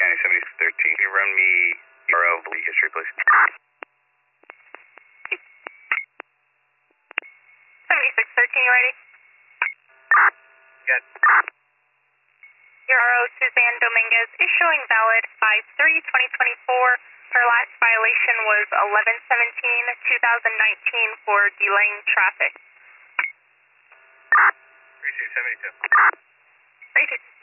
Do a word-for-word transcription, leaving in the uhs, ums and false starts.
County seventy thirteen. Can you run me U R L of the leak history, please? seventy-six thirteen, you ready? Good. Your R O, Suzanne Dominguez, is showing valid five three twenty twenty-four. Her last violation was eleven seventeen twenty nineteen for delaying traffic. three two seventy-two. thirty-two.